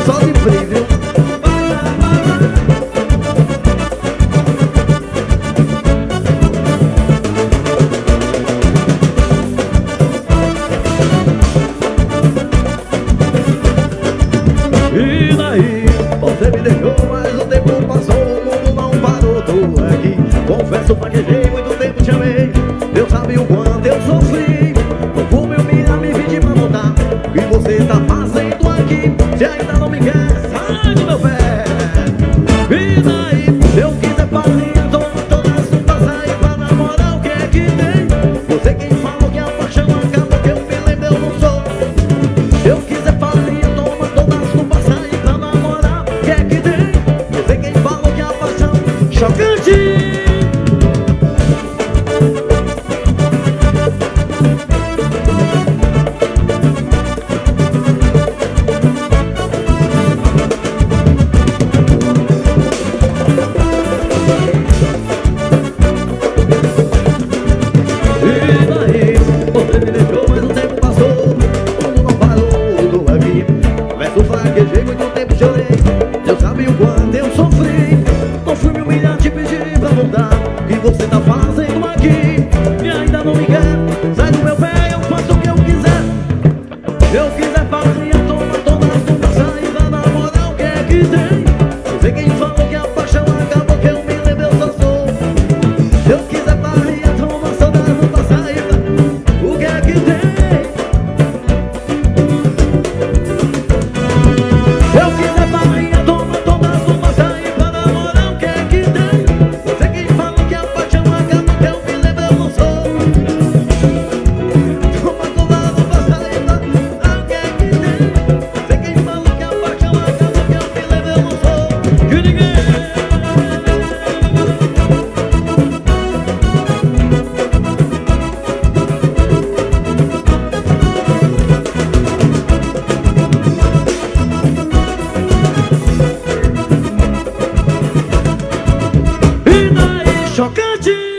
só de frio, viu? E daí, você me deixou, mas o tempo passou, o mundo não parou, tô aqui. Confesso, vaguejei, muito tempo te amei. Deus sabe o quanto eu sofri. Não vou me humilhar, me pedir pra voltar. O que você tá fazendo aqui? Se ainda não me quer, sai do meu pé. E daí, se eu quiser farinha, toma todas pra sair pra namorar, o que é que tem? Você quem falou que a paixão acaba, que eu me lembro, eu não sou. Se eu quiser farinha, toma todas pra sair pra namorar, o que é que tem? Você quem falou que a paixão chocante. Fraquejei, muito tempo chorei. Deus sabe o quanto eu sofri. Não fui me humilhar, te pedir pra voltar. O que você tá fazendo aqui? E ainda não me quer, sai do meu pé, eu faço o que eu quiser. Se eu quiser farinha, toma todas pra sair pra namorar, o que é que tem? Você quem falou que a paixão acabou, que eu me lembro, eu só sou. Se eu quiser farinha, toma todas pra sair pra... O que é que tem? Chocante.